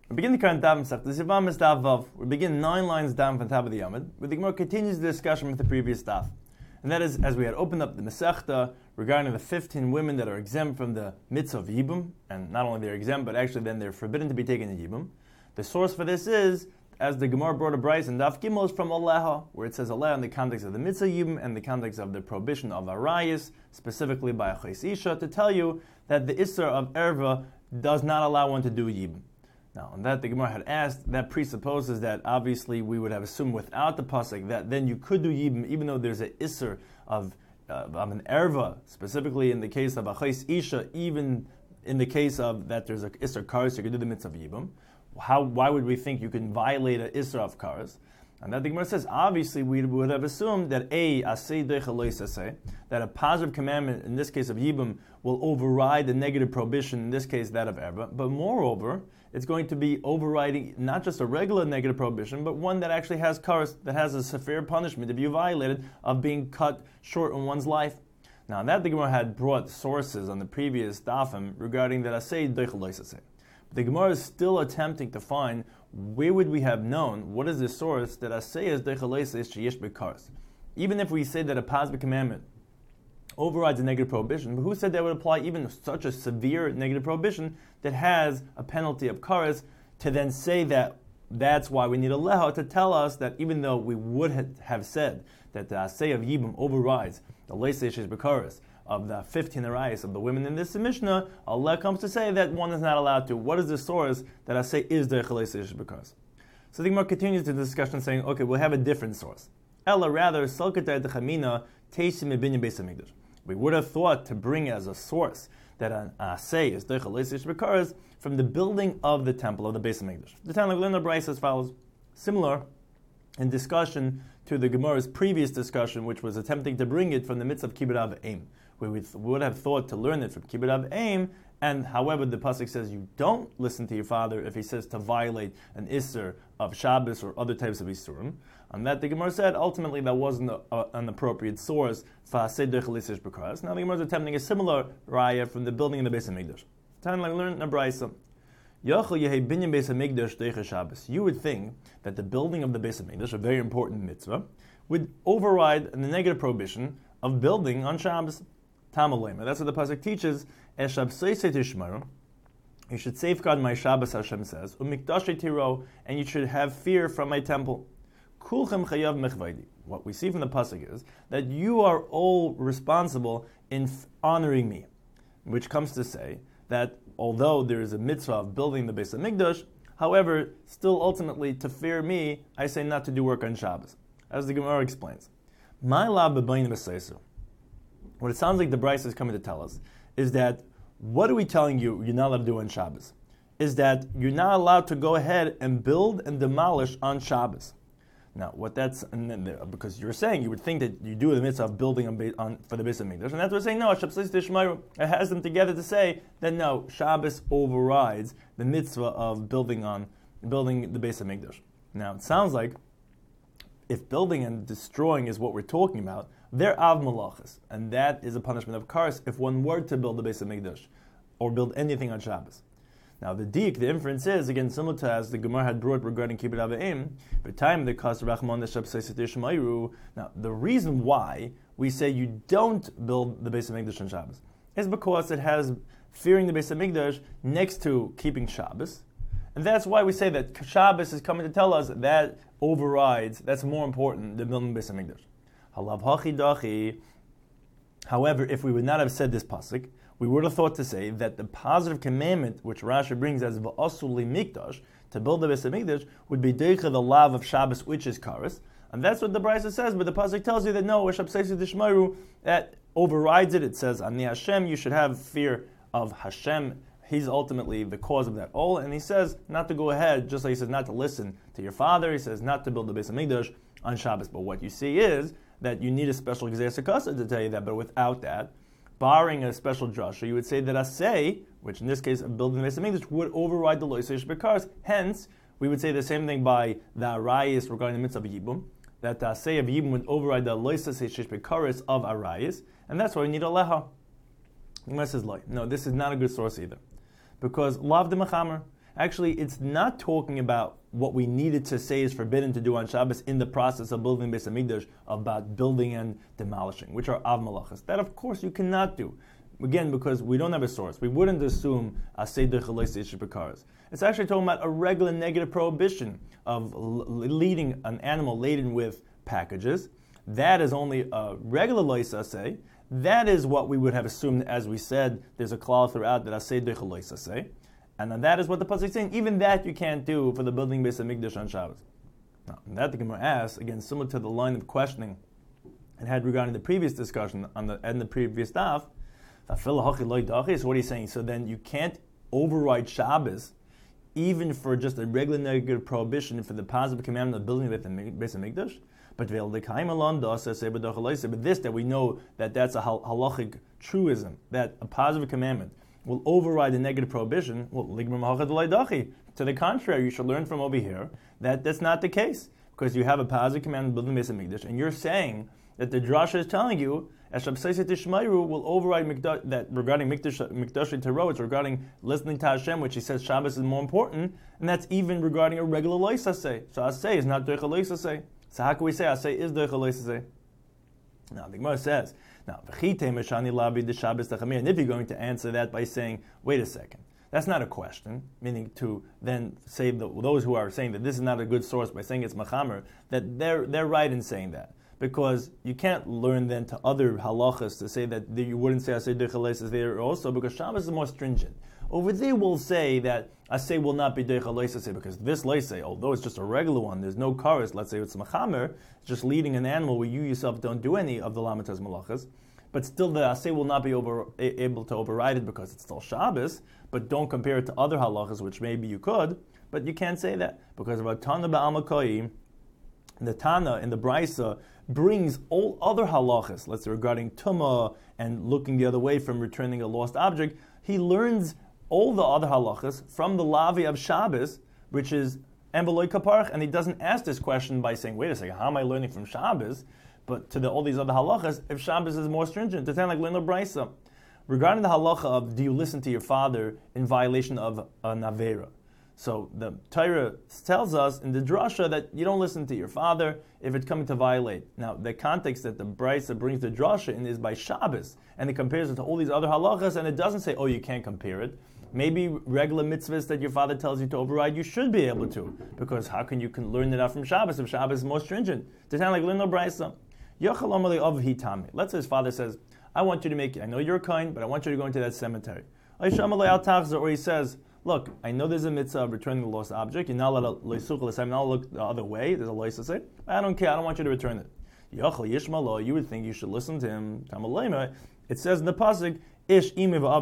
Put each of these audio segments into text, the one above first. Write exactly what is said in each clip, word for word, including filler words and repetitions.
We begin the current Daf Masechta. This Yevamos Daf Vav. We begin nine lines down from the top of the Yamud, where the Gemara continues the discussion with the previous Daf. And that is, as we had opened up the Masechta regarding the fifteen women that are exempt from the mitzvah of Yibum, and not only they're exempt, but actually then they're forbidden to be taken in Yibum. The source for this is, as the Gemara brought a brayso in Daf Gimel, is from Aleha, where it says Aleha in the context of the mitzvah Yibum and the context of the prohibition of Arayis, specifically by a Chais Isha, to tell you that the Isser of Erva does not allow one to do Yibum. Now, on that the Gemara had asked, that presupposes that obviously we would have assumed without the pasuk that then you could do Yibum, even though there's an Isser of, uh, of an Erva, specifically in the case of a Chais Isha, even in the case of that there's a Isser Kares, you could do the mitzvah of Yibum. How, why would we think you can violate an Isra of Kares? And that the Gemara says, obviously we would have assumed that a asay deicha lo yisaseh, that a positive commandment, in this case of Yibum, will override the negative prohibition, in this case that of Erva. But moreover, it's going to be overriding not just a regular negative prohibition, but one that actually has Kares, that has a severe punishment if you violate it, of being cut short in one's life. Now that the Gemara had brought sources on the previous dafim regarding that asay deicha lo yisaseh. The Gemara is still attempting to find where would we have known, what is the source that asay is deicha lo yisaseh sheyesh b'kares. Even if we say that a positive commandment overrides a negative prohibition, but who said that would apply even such a severe negative prohibition that has a penalty of kares, to then say that that's why we need a leha to tell us that even though we would have said that the asay of Yibum overrides the lo yisaseh sheyesh b'kares of the fifteen arayos of the women in this Mishnah, Allah comes to say that one is not allowed to. What is the source that I say is the lo yisaseh b'kares? So the Gemara continues the discussion saying, okay, we'll have a different source. Ella rather, Salkatay Dechamina Teisim Ibinyan Beis Hamikdash. We would have thought to bring as a source that an asay is the lo yisaseh b'kares from the building of the temple of the Beis Hamikdash. The Tanna Glina Brayso as follows. Similar in discussion to the Gemara's previous discussion, which was attempting to bring it from the midst of Kibbud Av Eim, where we th- would have thought to learn it from Kibbud Av Eim, and however the pasuk says you don't listen to your father if he says to violate an Isser of Shabbos or other types of Issurim. On that the Gemara said ultimately that wasn't a, a, an appropriate source for asay deicha lo yisaseh b'kares. Now the Gemara is attempting a similar raya from the building of the Beis Hamikdash. Time like learn in a brayso. Yachol yehi binyan Beis Hamikdash deicha Shabbos. You would think that the building of the Beis Hamikdash, a very important mitzvah, would override the negative prohibition of building on Shabbos. Tamalema. That's what the pasuk teaches. You should safeguard my Shabbos, Hashem says. And you should have fear from my temple. What we see from the pasuk is that you are all responsible in f- honoring me, which comes to say that although there is a mitzvah of building the Beis Hamikdash, however, still ultimately to fear me, I say not to do work on Shabbos, as the Gemara explains. My lab What it sounds like the Brayso is coming to tell us is that what are we telling you you're not allowed to do on Shabbos? Is that you're not allowed to go ahead and build and demolish on Shabbos. Now, what that's, and then the, because you're saying, you would think that you do the mitzvah of building on, on for the Beis Hamikdash, and that's what we're saying, no, it has them together to say that no, Shabbos overrides the mitzvah of building on, building the Beis Hamikdash. Now, it sounds like if building and destroying is what we're talking about, they're av malachas, and that is a punishment of kares if one were to build the Beis Hamikdash or build anything on Shabbos. Now the dik, the inference is again similar to as the Gemara had brought regarding Kibbud Av Eim. By time the kas rachman the Now the reason why we say you don't build the Beis Hamikdash on Shabbos is because it has fearing the Beis Hamikdash next to keeping Shabbos, and that's why we say that Shabbos is coming to tell us that overrides. That's more important than building the Beis Hamikdash. Halav hachi dachi. However, if we would not have said this pasuk, we would have thought to say that the positive commandment which Rashi brings as v'asul li mikdash, to build the Beis Hamikdash, would be deicha the lav of Shabbos, which is kares, and that's what the Brayso says. But the pasuk tells you that no, that overrides it. It says ani Hashem, you should have fear of Hashem. He's ultimately the cause of that all, and he says not to go ahead, just like he says not to listen to your father. He says not to build the Beis Hamikdash on Shabbos. But what you see is that you need a special Gzeir Sakasa to tell you that. But without that, barring a special drasha, you would say that asay, which in this case of building the Beis Hamikdash, would override the lo yisaseh b'kares. Hence, we would say the same thing by the arayis regarding the mitzvah of Yibum, that the asay of Yibum would override the lo yisaseh b'kares of arayis, and that's why we need a leha. The Gemara says, no, this is not a good source either. Because lav de mechamer, Actually, it's not talking about what we needed to say is forbidden to do on Shabbos in the process of building Beis Hamikdash, about building and demolishing, which are av malachas. That, of course, you cannot do. Again, because we don't have a source. We wouldn't assume asay d'chalei seish bekaras. It's actually talking about a regular negative prohibition of l- leading an animal laden with packages. That is only a regular lois asay. That is what we would have assumed, as we said, there's a klal throughout that asay d'chalei asay. And then that is what the pasuk is saying. Even that you can't do for the building Beis Hamikdash on Shabbos. Now, and that the Gemara asks, again, similar to the line of questioning it had regarding the previous discussion on the and the previous daf. So what are you saying? So then you can't override Shabbos even for just a regular negative prohibition for the positive commandment of building Beis Hamikdash? But but this, that we know that that's a halachic truism, that a positive commandment will override the negative prohibition. Well, to the contrary, you should learn from over here that that's not the case, because you have a positive commandment building Beis Hamikdash, and you're saying that the drasha is telling you as Shabsaiset Tishmayru will override mikdash, that regarding Mikdash Mikdash Tero, it's regarding listening to Hashem, which he says Shabbos is more important, and that's even regarding a regular lois asay. So asay is not doich lois asay. So how can we say asay is doich lois asay? Now the Gemara says, now v'chitei meshani labi de Shabbos tachamir, and if you're going to answer that by saying, wait a second, that's not a question, meaning to then say the, those who are saying that this is not a good source by saying it's machamer, that they're they're right in saying that. Because you can't learn then to other halachas to say that you wouldn't say asay d'chalais is there also, because Shabbos is more stringent. Over there we'll say that asay will not be d'chalais because this leisay, although it's just a regular one, there's no kares, let's say it's machamer, it's just leading an animal where you yourself don't do any of the lamatas malachas, but still the asay will not be over, able to override it because it's still Shabbos, but don't compare it to other halachas, which maybe you could, but you can't say that, because of Tana ba'al makayim, the Tana in the Brisa brings all other halachas, let's say regarding tumah and looking the other way from returning a lost object. He learns all the other halachas from the Lavi of Shabbos, which is Embeloy Kaparach, and he doesn't ask this question by saying, wait a second, how am I learning from Shabbos? But to the, all these other halachas, if Shabbos is more stringent, to sound like Lena Brisa. Regarding the halacha of do you listen to your father in violation of an avera? So the Torah tells us in the drasha that you don't listen to your father if it's coming to violate. Now, the context that the Brisa brings the drasha in is by Shabbos, and it compares it to all these other halachas, and it doesn't say, oh, you can't compare it. Maybe regular mitzvahs that your father tells you to override, you should be able to, because how can you can learn it out from Shabbos if Shabbos is more stringent? To sound like Lino Brisa. Let's say his father says, I want you to make, I know you're kind, but I want you to go into that cemetery. Or he says, look, I know there's a mitzvah of returning the lost object. You're not allowed to look the other way. There's a lois to say. I don't care. I don't want you to return it. You would think you should listen to him. It says in the pasuk, Ish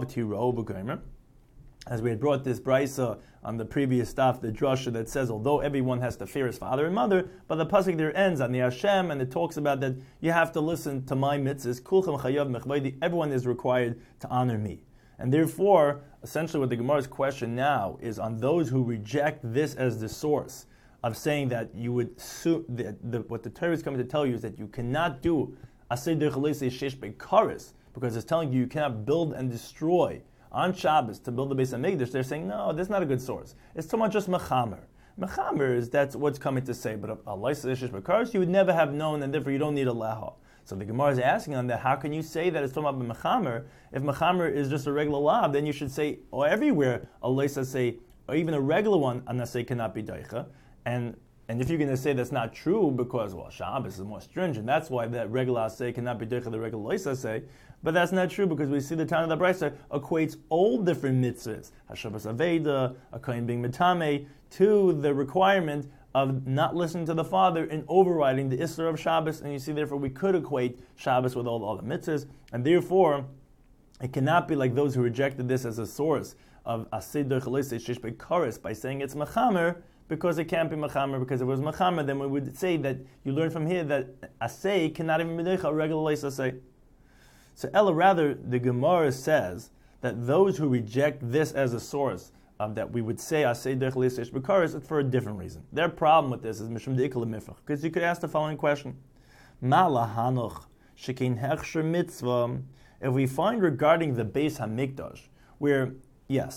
ime as we had brought this brisa on the previous stuff, the drasha that says, although everyone has to fear his father and mother, but the pasuk there ends on the Hashem, and it talks about that you have to listen to my mitzvahs. Kulchem chayav mechvaydi. Everyone is required to honor me. And therefore, essentially what the Gemara's question now is on those who reject this as the source of saying that you would su- the, the, what the Torah is coming to tell you is that you cannot do asay d'chalei shesh bekaris, because it's telling you you cannot build and destroy on Shabbos to build the Beis Hamikdash. They're saying, no, that's not a good source. It's so much just mechamer. Mechamer is that's what's coming to say, but a asay shesh bekaris you would never have known, and therefore you don't need a leha. So the Gemara is asking on that, how can you say that it's talking about mechamer? If mechamer is just a regular lab, then you should say, or everywhere, a leisa say, or even a regular one, anasay cannot be daicha. And and if you're going to say that's not true, because, well, Shabbos is more stringent, that's why that regular asay cannot be daicha, the regular leisa say. But that's not true, because we see the Tana of the Brisa equates all different mitzvahs, Hashabbos Aveda, a kohen being metame, to the requirement of not listening to the father and overriding the Isser of Shabbos, and you see, therefore, we could equate Shabbos with all the other mitzvahs, and therefore, it cannot be like those who rejected this as a source of Asay d'chalei shesh bekaris by saying it's mechamer, because it can't be mechamer, because if it was mechamer, then we would say that you learn from here that Asay cannot even be a regular leis Asay. So Ella, rather, the Gemara says that those who reject this as a source Um, that we would say asay d'chalei shesh bekaris, it's for a different reason. Their problem with this is mishum deikal mifach, because you could ask the following question: Ma lahanoch shekein hechsher mitzvah? If we find regarding the Beis Hamikdash, where yes,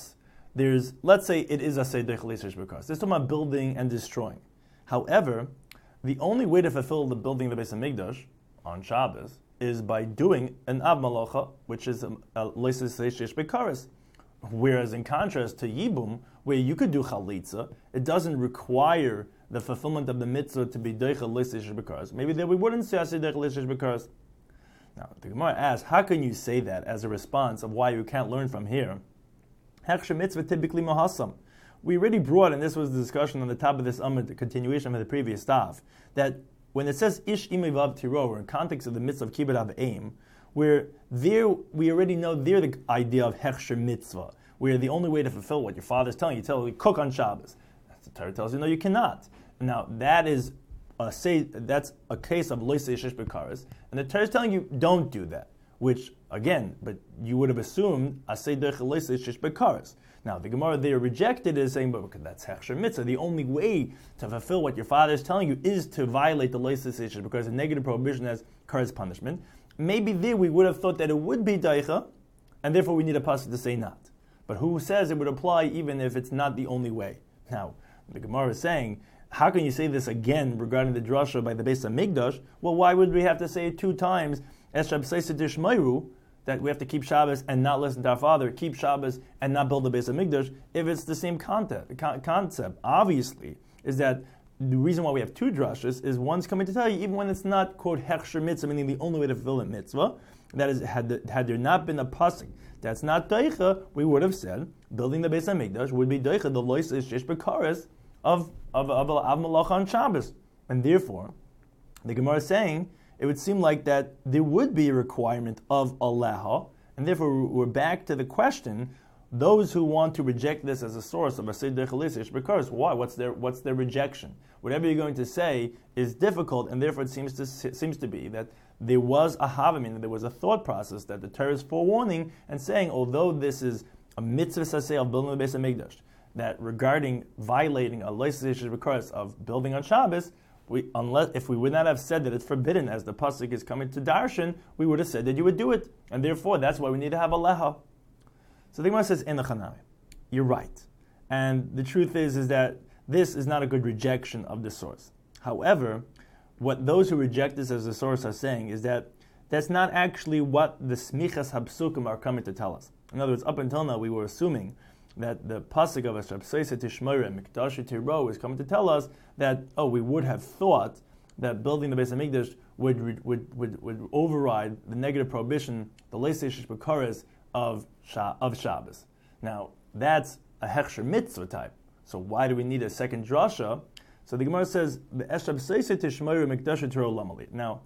there's, let's say it is a Seder Chalisrish Bekas. There's talking about building and destroying. However, the only way to fulfill the building of the Beis HaMikdash on Shabbos is by doing an Av Malacha, which is a Leisis Reish Bekaris. Whereas in contrast to Yibum, where you could do Chalitza, it doesn't require the fulfillment of the mitzvah to be Deicha Leisis Bekaris. Maybe there we wouldn't say Deicha Leisis Bekaris. Now, the Gemara asks, how can you say that as a response of why you can't learn from here? Hechsher mitzvah typically mahasam. We already brought, and this was the discussion on the top of this Amud, the continuation of the previous staff, that when it says Ish imivav tiro, or in context of the mitzvah of kibbut av aim, where there we already know there the idea of hechsher mitzvah, where the only way to fulfill what your father's telling you, tell you cook on Shabbos. The Torah tells you no, you cannot. Now that is a say that's a case of loisei shish bekaris, and the Torah is telling you don't do that. Which again, but you would have assumed asay derech loisei shish bekaris. Now, the Gemara there rejected it, saying, but that's hechsher mitzvah. The only way to fulfill what your father is telling you is to violate the leisus issue, because a negative prohibition has kares punishment. Maybe there we would have thought that it would be daicha, and therefore we need a pasuk to say not. But who says it would apply even if it's not the only way? Now, the Gemara is saying, how can you say this again regarding the drasha by the Beis HaMikdash? Well, why would we have to say it two times? Eshab seised dishmayru, that we have to keep Shabbos and not listen to our father, keep Shabbos and not build the Beis HaMikdash, if it's the same concept. Concept, obviously, is that the reason why we have two drashas is one's coming to tell you, even when it's not, quote, hechsher mitzvah, meaning the only way to fulfill a mitzvah, that is, had, the, had there not been a pasuk that's not daicha, we would have said, building the Beis HaMikdash would be daicha, the lois is shish bekaris of, of, of, of Malach on Shabbos. And therefore, the Gemara is saying, it would seem like that there would be a requirement of aleha, and therefore we're back to the question, those who want to reject this as a source of a seder chalisish, because why? What's their what's their rejection? Whatever you're going to say is difficult, and therefore it seems to seems to be that there was a havamim, there was a thought process that the Torah is forewarning and saying, although this is a mitzvah saseh of building the Beis HaMikdash, that regarding violating a leisish because of building on Shabbos, We, unless if we would not have said that it's forbidden, as the pasuk is coming to darshan, we would have said that you would do it, and therefore that's why we need to have a leha. So the Gemara says in the Chanami, you're right, and the truth is is that this is not a good rejection of the source. However, what those who reject this as a source are saying is that that's not actually what the smichas habsukim are coming to tell us. In other words, up until now we were assuming that the pasuk of Asher B'seiseh Tishmoreh Mikdash Tiro is coming to tell us that, oh, we would have thought that building the Beis HaMikdash would would, would would override the negative prohibition, the Leiseish Bekares of of Shabbos. Now, that's a hechsher mitzvah type. So why do we need a second drasha? So the Gemara says, Asher B'seiseh Tishmoreh Mikdash Tiro Lamali. Now,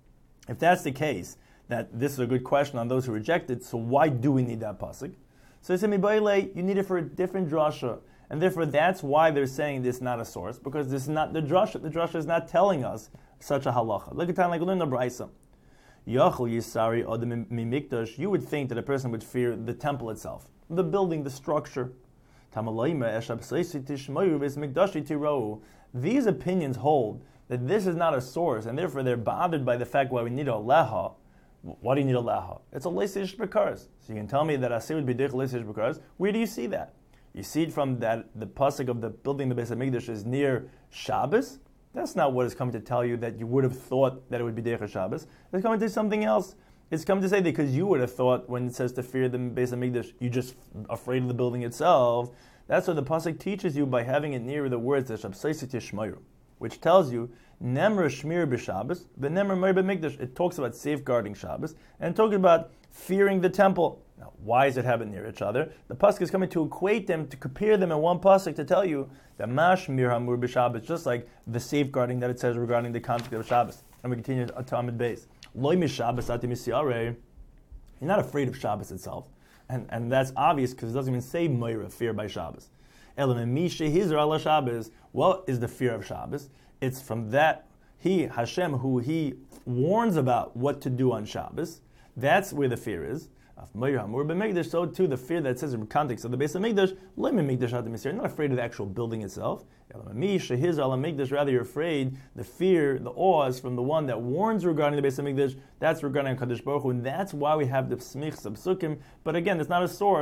if that's the case, that this is a good question on those who reject it, so why do we need that pasuk? So they say, you need it for a different drasha. And therefore, that's why they're saying this is not a source, because this is not the drasha. The drasha is not telling us such a halacha. Look at time like learn the Braisa. Yachol Yisari Odem Mimikdash, you would think that a person would fear the temple itself, the building, the structure. These opinions hold that this is not a source, and therefore they're bothered by the fact why we need a leha. Why do you need a leha? It's a leisish bekaris. So you can tell me that asir would be dich leisish bekaris. Where do you see that? You see it from that the pasuk of the building the Beis HaMikdash is near Shabbos. That's not what is coming to tell you that you would have thought that it would be dich Shabbos. It's coming to something else. It's coming to say that because you would have thought when it says to fear the Beis HaMikdash, you're just afraid of the building itself. That's what the pasuk teaches you by having it near the words that Shabsaisit Yishmayu, which tells you Nemra Shmir b'Shabbos, the Nemra Mer b'Mikdash. It talks about safeguarding Shabbos and talking about fearing the temple. Now, why does it have it near each other? The pasuk is coming to equate them, to compare them in one pasuk to tell you that Mashmir Hamur b'Shabbos, just like the safeguarding that it says regarding the concept of Shabbos. And we continue to Amud Beis. Loi mishabbos ati misyarei. You're not afraid of Shabbos itself, and and that's obvious because it doesn't even say Meira, fear by Shabbos. Elam mishe hizra ala Shabbos. What is the fear of Shabbos? It's from that he, Hashem, who he warns about what to do on Shabbos. That's where the fear is. So too, the fear that says in the context of the Beis HaMikdash, you're not afraid of the actual building itself. Rather, you're afraid, the fear, the awe is from the one that warns regarding the Beis HaMikdash. That's regarding Kadosh Baruch Hu, and that's why we have the smichs of Sukkim. But again, it's not a source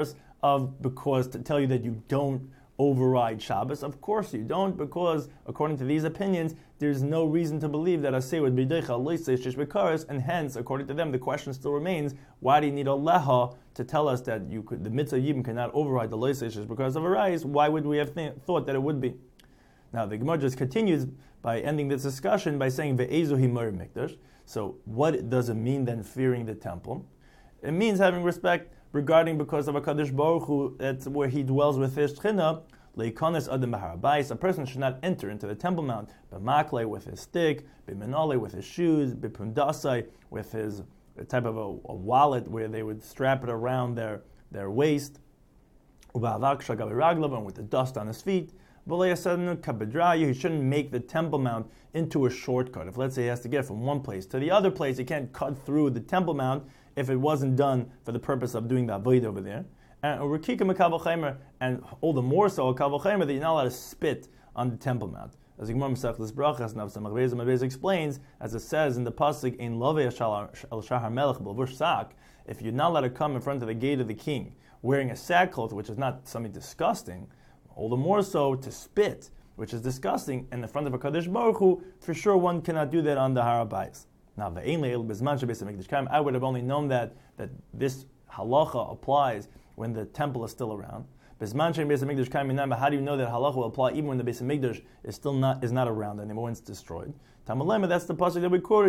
of because to tell you that you don't override Shabbos. Of course you don't, because according to these opinions, there's no reason to believe that Aseh would be Deicha Loisei Shish Bekaros, and hence, according to them, the question still remains: why do you need a leha to tell us that you could, the mitzvah yibum cannot override the Loisei Shish Bekaros of a rise? Why would we have th- thought that it would be? Now the Gemara just continues by ending this discussion by saying Ve'ezu Himar Mikdash. So what does it mean then, fearing the temple? It means having respect regarding because of HaKadosh Baruch Hu, that's where He dwells with His Shechina. Leikonis Adam B'Harabais, a person should not enter into the Temple Mount b'makle with his stick, b'menale with his shoes, b'pundasai with his a type of a, a wallet where they would strap it around their, their waist, uba'avaksha gabiraglav, and with the dust on his feet. He shouldn't make the Temple Mount into a shortcut. If let's say he has to get from one place to the other place, he can't cut through the Temple Mount if it wasn't done for the purpose of doing the avodah over there. And and all the more so a kavol chaymer that you're not allowed to spit on the Temple Mount. As the Gemara Masechtas Brachas Nav Samach Beis Amud Beis explains, as it says in the pasuk in Lovei El Shahar Melech B'Levush Sak, if you're not allowed to come in front of the gate of the king wearing a sackcloth, which is not something disgusting, all the more so to spit, which is disgusting, in the front of a Kadosh Baruch Hu, for sure one cannot do that on the Har HaBayis. Now, I would have only known that that this halacha applies when the temple is still around. How do you know that halacha will apply even when the Beis Hamikdash is still not is not around anymore when it's destroyed? That's the pasuk that we quoted.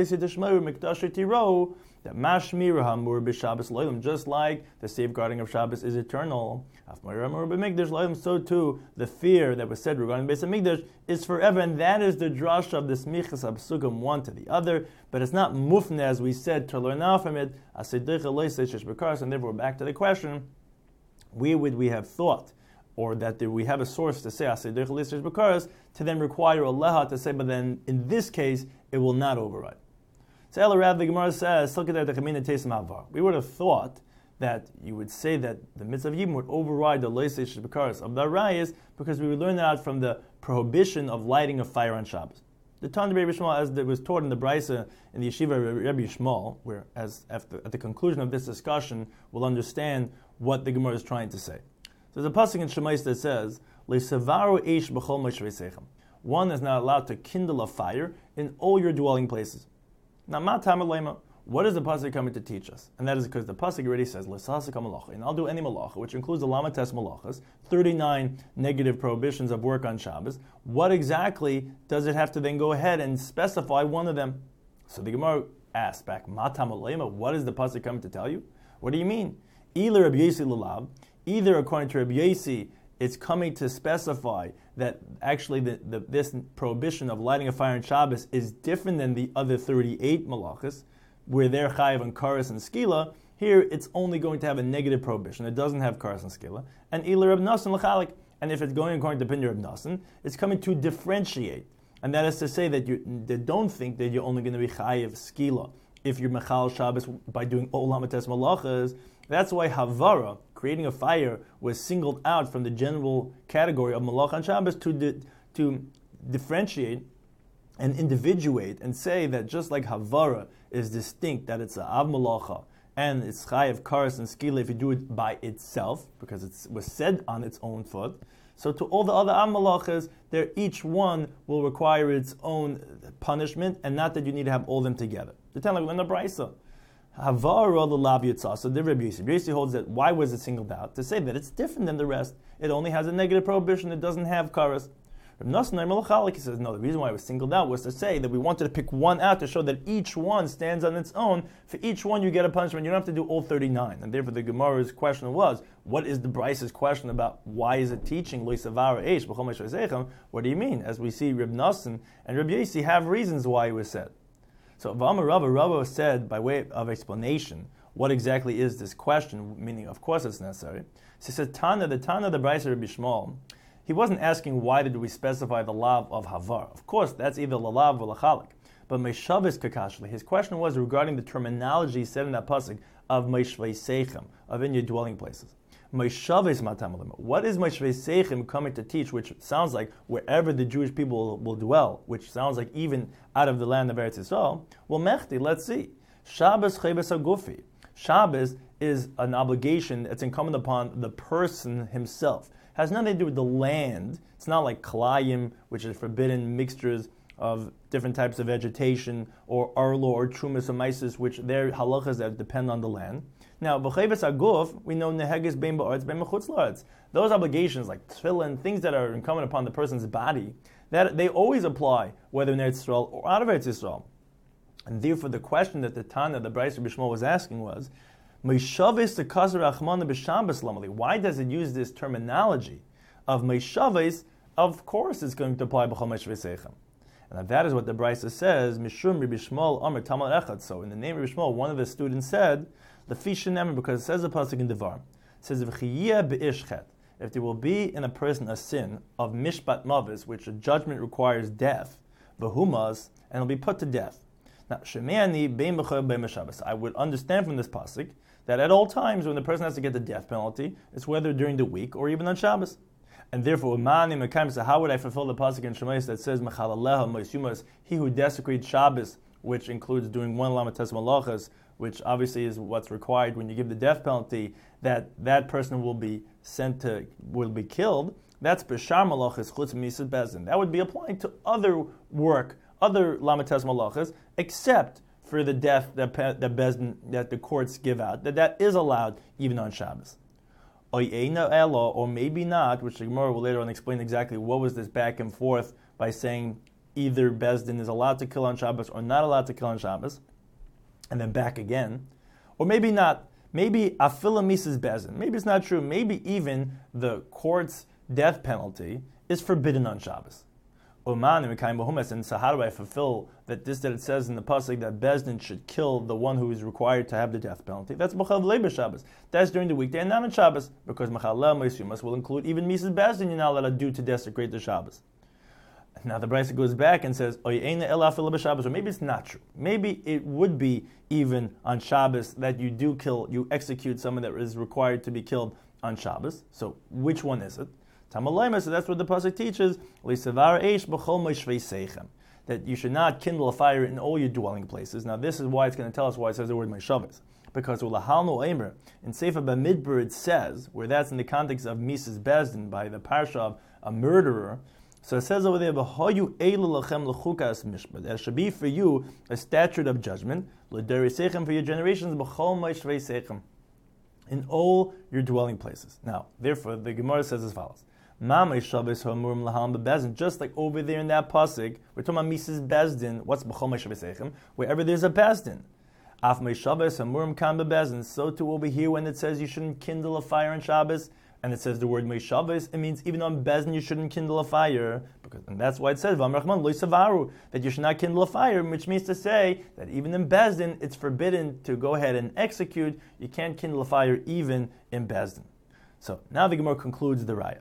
That mashmir hamur b'Shabbos loylam, just like the safeguarding of Shabbos is eternal. So too, the fear that was said regarding Beis Hamikdash is forever, and that is the drasha of the smichas absugim one to the other. But it's not mufne, as we said, to learn out from it. And therefore, back to the question: where would we have thought, or that we have a source to say Aseh Bekaros, to then require a leha to say, but then in this case it will not override. So El Rav, the Gemara says, we would have thought that you would say that the mitzvah of Yibum would override the Leisei Bekaros of the Arayis, because we would learn that out from the prohibition of lighting a fire on Shabbos. The Tan Rebbe Yishmael, as it was taught in the Brisa in the Yeshiva of Rebbe Yishmael, where as after, at the conclusion of this discussion, we'll understand what the Gemara is trying to say. So there's a pasuk in Shemais that says, "Le'sevaru eish b'chol mishvei." One is not allowed to kindle a fire in all your dwelling places. Now, ma tam alema, what is the pasuk coming to teach us? And that is because the pasuk already says, "L'sasik malacha," and I'll do any malacha, which includes the lamates malachas, thirty-nine negative prohibitions of work on Shabbos. What exactly does it have to then go ahead and specify one of them? So the Gemara asks back, "Ma tam alema, what is the pasuk coming to tell you? What do you mean? Either Rabbi Yosi Lulav, either according to Rabbi Yosi, it's coming to specify that actually the, the, this prohibition of lighting a fire on Shabbos is different than the other thirty-eight malachas, where they're chayav on karas and skila. Here, it's only going to have a negative prohibition. It doesn't have karas and skila. And ilar Reb Nosson l'chalik. And if it's going according to Pinyer Reb Nosson, it's coming to differentiate. And that is to say that you they don't think that you're only going to be chayav skila if you're mechal Shabbos by doing all lamates malachas. That's why Havara, creating a fire, was singled out from the general category of Malach on Shabbos to, di- to differentiate and individuate and say that just like Havara is distinct, that it's a Av Malacha and it's Chayav Karas and Skila if you do it by itself, because it was said on its own foot. So to all the other Av Malachas, there each one will require its own punishment, and not that you need to have all of them together. The time like we learn the Brisa. Havara the lav yitzah. So the Rebbe Yosi. Rebbe Yosi holds that why was it singled out? To say that it's different than the rest. It only has a negative prohibition. It doesn't have karas. Reb Nosson, he says, no, the reason why it was singled out was to say that we wanted to pick one out to show that each one stands on its own. For each one you get a punishment. You don't have to do all thirty-nine. And therefore the Gemara's question was, what is the Brice's question about why is it teaching Lo Savara Eish B'chol Meshvei Seichem? What do you mean? As we see Reb Nosson and Reb Yosi have reasons why it was said. So V'amar Rava, Rava said, by way of explanation, what exactly is this question, meaning of course it's necessary. So he says, Tana, the Tana, the Brisa Rabbi Shmuel, he wasn't asking why did we specify the lav of Havar. Of course, that's either lalav or lachalik. But Meishavis Kakashli, his question was regarding the terminology said in that pasuk of Meishvei Seichem, of in your dwelling places. Meishavis Matamalim. What is Meishvei Seichem coming to teach, which sounds like wherever the Jewish people will, will dwell, which sounds like even out of the land of Eretz Yisrael? Well, Mechti, let's see. Shabbos Chayves Agufi. Shabbos is an obligation that's incumbent upon the person himself. It has nothing to do with the land. It's not like kalayim, which is forbidden mixtures of different types of vegetation, or arlo or trumas or maisis, which they're halachas that depend on the land. Now, b'chayves aguf, we know neheges bein ba'aretz bein mechutz la'aretz. Those obligations, like tefillin, things that are incumbent upon the person's body, that they always apply, whether in Eretz Yisrael or out of Eretz Yisrael. And therefore, the question that the Tana, the Brayser Bishmol, was asking was, Meishaves the Kazer Achmana b'Shabbos lamali. Why does it use this terminology of Meishaves? Of course, it's going to apply b'chol meishveseichem. And that is what the Brayser says. Mishum Rabbi Shmuel Amar Tamal Echad. So, in the name of Rabbi Shmuel, one of the students said, "Lefisha nemer," because it says the pasuk in Devar. It says, "V'chiyeh be'ishchet." If there will be in a person a sin of mishpat mavis, which a judgment requires death, v'humas, and it'll be put to death. Now, shemeani bein b'chol bein b'Shabbos. I would understand from this pasuk that at all times when the person has to get the death penalty, it's whether during the week or even on Shabbos. And therefore, so how would I fulfill the pasuk in Shemais that says, "Mechalaleha moisumas," he who desecrates Shabbos, which includes doing one lamates malachas, which obviously is what's required when you give the death penalty, that that person will be sent to, will be killed. That's b'shar malachas chutz misas bezin. That would be applying to other work, other lamates malachas, except for the death that that bezin, that the courts give out. That that is allowed even on Shabbos. Or maybe not, which the Gemara will later on explain exactly what was this back and forth by saying either Bezdin is allowed to kill on Shabbos or not allowed to kill on Shabbos, and then back again. Or maybe not. Maybe afila misas Bezdin. Maybe it's not true. Maybe even the court's death penalty is forbidden on Shabbos. And so how do I fulfill that this that it says in the pasuk that Bezdin should kill the one who is required to have the death penalty? That's b'chal v'lei Shabbos. That's during the weekday and not on Shabbos, because Mechalel Meisumas will include even Misas Bezdin you're not allowed to do to desecrate the Shabbos. Now the Brayser goes back and says, or maybe it's not true. Maybe it would be even on Shabbos that you do kill, you execute someone that is required to be killed on Shabbos. So which one is it? Tamalayma, so that's what the pasuk teaches. That you should not kindle a fire in all your dwelling places. Now this is why it's going to tell us why it says the word Meishavis. Because Ulahalno Eimer, in Sefer Bamidbar it says, where that's in the context of Misas Bezdin, by the parsha of a murderer. So it says over there, there should be for you a statute of judgment, for your generations, in all your dwelling places. Now, therefore, the Gemara says as follows. Just like over there in that pasuk, we're talking about Misas Bezdin. What's b'chol meishavesechem? Wherever there's a Bezdin. Af meishaves hamurim kan bebezdin. So too over here when it says you shouldn't kindle a fire on Shabbos, and it says the word meishaves, it means even on Bezdin you shouldn't kindle a fire, because and that's why it says v'amrachman lo savaru, that you should not kindle a fire, which means to say that even in Bezdin it's forbidden to go ahead and execute. You can't kindle a fire even in Bezdin. So now the Gemara concludes the raya.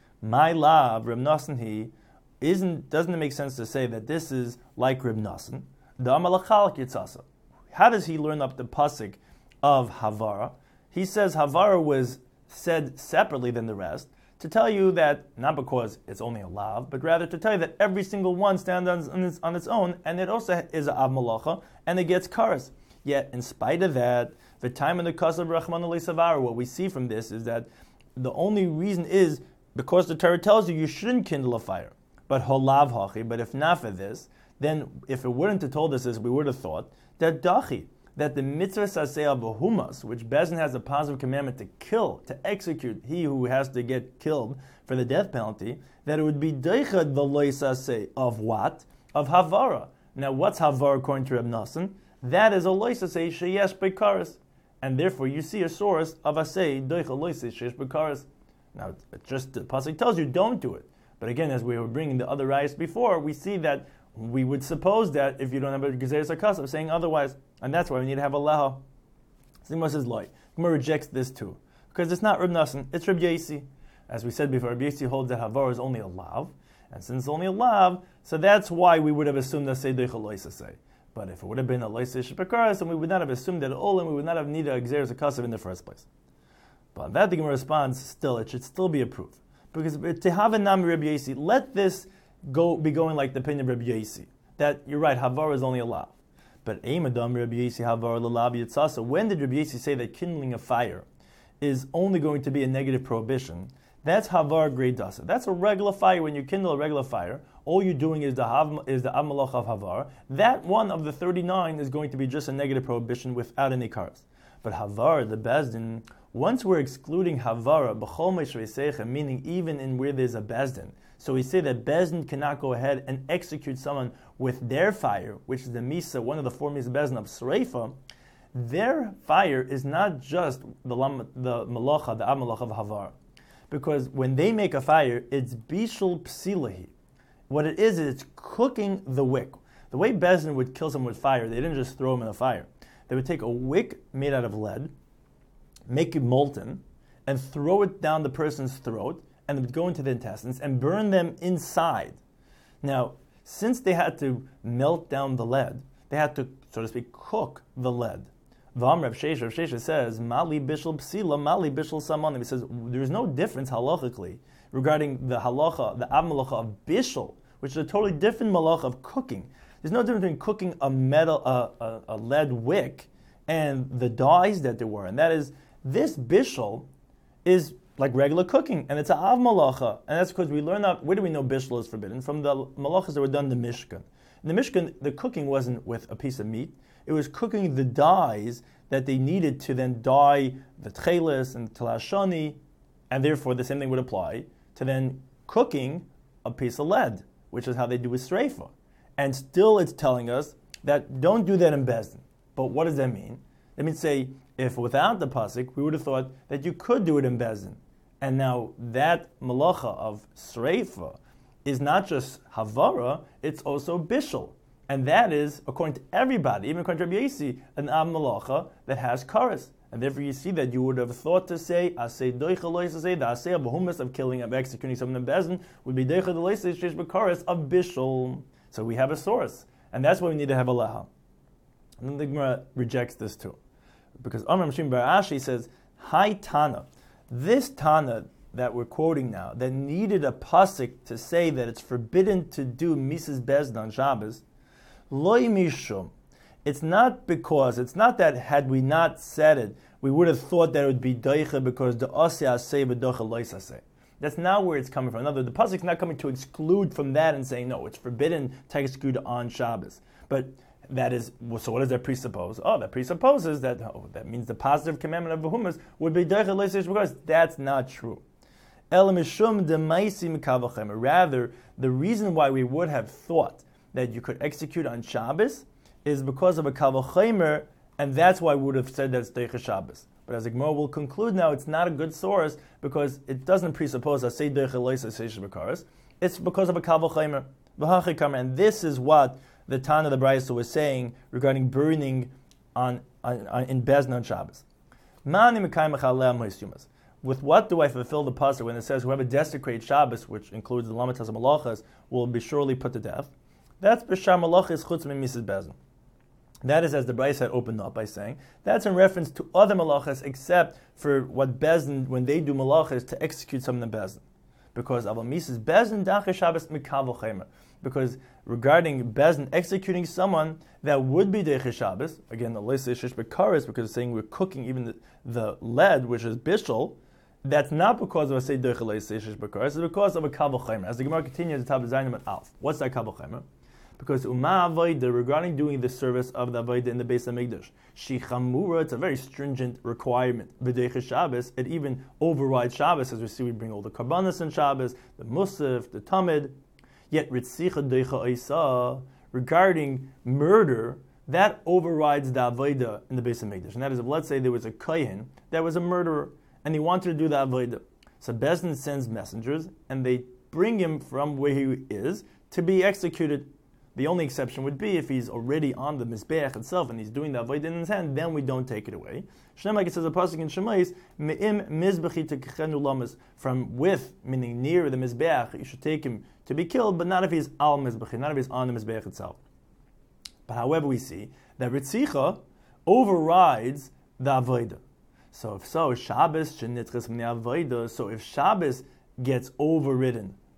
My love, Reb Nosson, he isn't. Doesn't it make sense to say that this is like Reb Nosson? The Amalachalik Yitzasa. How does he learn up the pasuk of Havara? He says Havara was said separately than the rest to tell you that not because it's only a lav, but rather to tell you that every single one stands on its, on its own, and it also is a av malacha, and it gets karas. Yet, in spite of that, the time in the kasav Rachman Savara, what we see from this is that the only reason is because the Torah tells you you shouldn't kindle a fire. But holav hachi, but if not for this, then if it wouldn't have told us this, we would have thought that dachi, that the mitzvah saseh b'humas, which Bezdin has a positive commandment to kill, to execute he who has to get killed for the death penalty, that it would be deichad v'lo saseh of what? Of havara. Now what's havara according to Reb Nosson? That is a lo saseh sheyesh bekaris. And therefore you see a source of aseh deichad lo saseh sheyesh bekaris. Now, it just the pasuk tells you don't do it. But again, as we were bringing the other rayas before, we see that we would suppose that if you don't have a gezeres hakasav, saying otherwise, and that's why we need to have a leha. Zimra says loy. Gemara rejects this too, because it's not Reb Nosson, it's Reb Yasi. As we said before, Reb Yasi holds that havar is only a lav, and since it's only a lav, so that's why we would have assumed that say deicha loisa say. But if it would have been a loisa shepekaras, then we would not have assumed that at all, and we would not have needed a gezeres hakasav in the first place. But on that the Gemara responds, still, it should still be approved. Because to have a nami Reb Yasi, let this go be going like the opinion of Reb Yasi. That, you're right, Havar is only a lav. But Eimadam Rabbi Yossi Havar L'Lav Yitzasa. When did Rabbi Yossi say that kindling a fire is only going to be a negative prohibition? That's Havar Grey Dasa. That's a regular fire. When you kindle a regular fire, all you're doing is the hav, is the Amalach of Havar. That one of the thirty-nine is going to be just a negative prohibition without any cars. But Havar, the Bezdin, once we're excluding Havara, B'chol Meishvei meaning even in where there's a Bezdin, so we say that Bezdin cannot go ahead and execute someone with their fire, which is the Misa, one of the four Misa Bezdin of Sreifa. Their fire is not just the, the Malacha, the Amalach of Havar. Because when they make a fire, it's Bishul Psilahi. What it is, is it's cooking the wick. The way Bezdin would kill someone with fire, they didn't just throw him in a fire. They would take a wick made out of lead, make it molten, and throw it down the person's throat, and it would go into the intestines and burn them inside. Now, since they had to melt down the lead, they had to, so to speak, cook the lead. Vam Rav Shesha, Rav Shesha says, Mali Bishul Psila, Mali Bishul Samanim. He says, there's no difference halachically regarding the halacha, the av malacha of Bishul, which is a totally different malacha of cooking. There's no difference between cooking a metal, uh, a, a lead wick, and the dyes that there were. And that is, this Bishul is like regular cooking, and it's a av malacha. And that's because we learn that, where do we know Bishul is forbidden? From the malachas that were done in the Mishkan. In the Mishkan, the cooking wasn't with a piece of meat. It was cooking the dyes that they needed to then dye the tchelis and telashani, and therefore the same thing would apply to then cooking a piece of lead, which is how they do with sreifa. And still it's telling us that don't do that in Bezdin. But what does that mean? That means, say, if without the pasuk, we would have thought that you could do it in Bezdin. And now that malacha of sreifa is not just havara, it's also bishul. And that is, according to everybody, even according to Rabbi Yossi, an av malacha that has karas. And therefore you see that you would have thought to say, asay doicha lois say the asay abahumas of killing, of executing someone in Bezdin, would be doicha lois sheish b'karas of bishul. So we have a source. And that's why we need to have a leha. And then the Gemara rejects this too. Because Amar Mishim Bar Ashi says, Hi Tana. This Tana that we're quoting now, that needed a pasuk to say that it's forbidden to do Misas Bezdin on Shabbos, Loi Mishum. It's not because, it's not that had we not said it, we would have thought that it would be Deicha because the Aseh Aseh v'Docha Lois Aseh. That's not where it's coming from. In other words, the pasuk is not coming to exclude from that and saying, no, it's forbidden to exclude on Shabbos. But that is, so what does that presuppose? Oh, that presupposes that, oh, that means the positive commandment of Behumas would be Deicha Lois Aseh because that's not true. Rather, the reason why we would have thought that you could execute on Shabbos is because of a kal v'chomer, and that's why we would have said that it's Deicha Shabbos. But as the Gemara will conclude now, it's not a good source because it doesn't presuppose as say Deicha lois seish b'karas. It's because of a kal v'chomer, v'hachikam, and this is what the Tana the Brayso was saying regarding burning on, on, on in Bezdin on Shabbos. With what do I fulfill the pasuk when it says whoever desecrates Shabbos, which includes the lamatas and malachas, will be surely put to death? That's b'shar malachis chutz min Misas Bezdin. That is, as the Brayso had opened up by saying, that's in reference to other malachas except for what Bezdin, when they do malachas, to execute someone in Bezdin. Because of Misas Bezdin dache Shabbos mikal v'chemer. Because regarding Bezdin executing someone that would be Deicha Shabbos, again the lois seish b'karas, because it's saying we're cooking even the, the lead, which is bishul, that's not because of a say Deicha lois seish b'karas, it's because of a kal v'chemer. As the Gemara continues at the top of Zayin at Alf. What's that kal v'chemer? Because Uma Avodah, regarding doing the service of the Avodah in the Beis HaMikdash, Shi Chamura, it's a very stringent requirement. B'Deicha Shabbos, it even overrides Shabbos, as we see we bring all the Karbanos in Shabbos, the Musaf, the Tamid. Yet Ritzicha Deicha Isa, regarding murder, that overrides the Avodah in the Beis HaMikdash. And that is, if let's say there was a Kohen that was a murderer, and he wanted to do the Avodah. So Bezdin sends messengers, and they bring him from where he is to be executed. The only exception would be if he's already on the Mizbeach itself and he's doing the Avodah in his hand, then we don't take it away. Shem, like it says a pasuk in Shemais, me'im mizbechi tekechenu lamas, from with, meaning near the Mizbeach, you should take him to be killed, but not if he's al Mizbechi, not if he's on the Mizbeach itself. But however, we see that Ritzicha overrides the Avodah. So if so, Shabbos shenitches from the Avodah, so if Shabbos gets overridden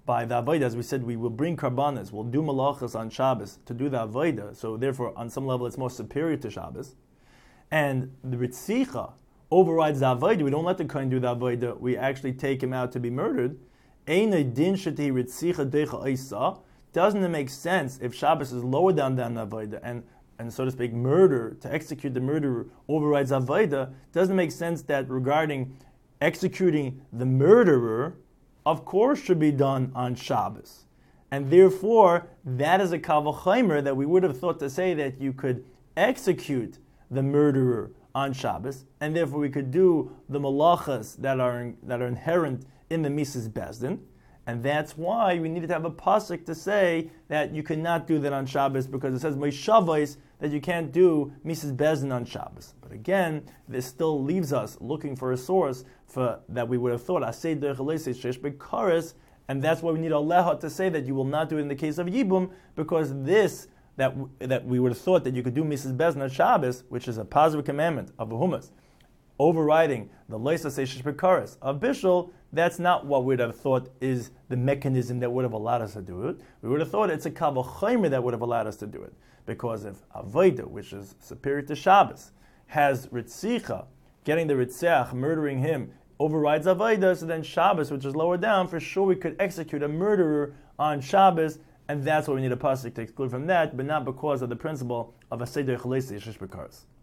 by the avodah. As we said, we will bring karbanas, we'll do malachas on Shabbos to do the avodah. So therefore, on some level, it's more superior to Shabbos. And the ritzicha overrides the avodah. We don't let the kohen do the avodah. We actually take him out to be murdered. Ein din sheti ritzicha decha isa. Doesn't it make sense if Shabbos is lower down than the avodah and and so to speak, murder, to execute the murderer overrides avodah? Doesn't it make sense that regarding executing the murderer, of course, should be done on Shabbos. And therefore, that is a kal v'chomer that we would have thought to say that you could execute the murderer on Shabbos, and therefore we could do the malachas that are that are inherent in the Mises Bezdin. And that's why we needed to have a pasuk to say that you cannot do that on Shabbos, because it says Meishavos that you can't do Mises Bezdin on Shabbos. But again, this still leaves us looking for a source for that we would have thought Asay Derech Leisei Sheish Bekaris, and that's why we need a leha to say that you will not do it in the case of Yibum, because this that w- that we would have thought that you could do Mises Bezdin on Shabbos, which is a positive commandment of Behumas, overriding the Leisa Seishish Bekaris of Bishul. That's not what we would have thought is the mechanism that would have allowed us to do it. We would have thought it's a kal v'chomer that would have allowed us to do it. Because if Avodah, which is superior to Shabbos, has Ritzicha, getting the Ritzeach, murdering him, overrides Avodah, so then Shabbos, which is lower down, for sure we could execute a murderer on Shabbos, and that's what we need a pasuk to exclude from that, but not because of the principle of a Seder Chalesi Shish Bekaris.